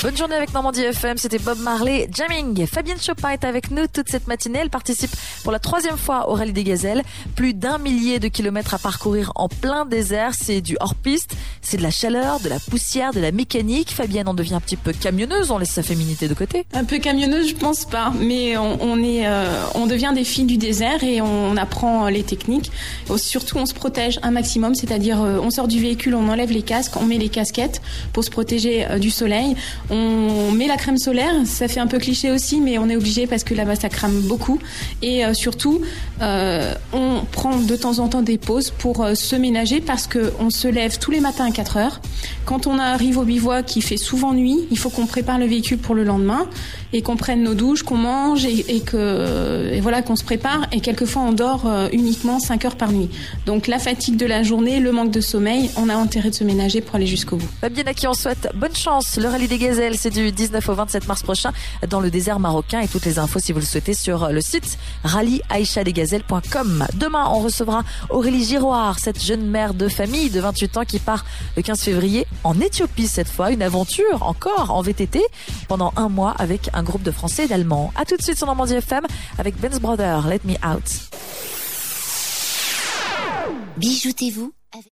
Bonne journée avec Normandie FM, c'était Bob Marley, Jamming. Fabienne Chopin est avec nous toute cette matinée. Elle participe pour la 3e fois au Rallye des Gazelles. Plus d'1 millier de kilomètres à parcourir en plein désert. C'est du hors-piste, c'est de la chaleur, de la poussière, de la mécanique. Fabienne, on devient un petit peu camionneuse, on laisse sa féminité de côté. Un peu camionneuse, je pense pas, mais on devient des filles du désert et on apprend les techniques. Surtout, on se protège un maximum, c'est-à-dire on sort du véhicule, on enlève les casques, on met les casquettes pour se protéger du soleil. On met la crème solaire, ça fait un peu cliché aussi, mais on est obligé parce que là-bas ça crame beaucoup. Et surtout, on prend de temps en temps des pauses pour se ménager parce qu'on se lève tous les matins à 4 heures. Quand on arrive au bivouac, qui fait souvent nuit, il faut qu'on prépare le véhicule pour le lendemain et qu'on prenne nos douches, qu'on mange et voilà, qu'on se prépare. Et quelquefois on dort uniquement 5 heures par nuit. Donc la fatigue de la journée, le manque de sommeil, on a intérêt de se ménager pour aller jusqu'au bout. Fabienne, à qui on souhaite bonne chance. Le Rallye des Gazelles, c'est du 19 au 27 mars prochain dans le désert marocain, et toutes les infos, si vous le souhaitez, sur le site rallyaïchadesgazelles.com. Demain, on recevra Aurélie Giroir, cette jeune mère de famille de 28 ans qui part le 15 février en Éthiopie cette fois. Une aventure encore en VTT pendant 1 mois avec un groupe de Français et d'Allemands. À tout de suite sur Normandie FM avec Ben's Brother, Let Me Out. Bijoutez-vous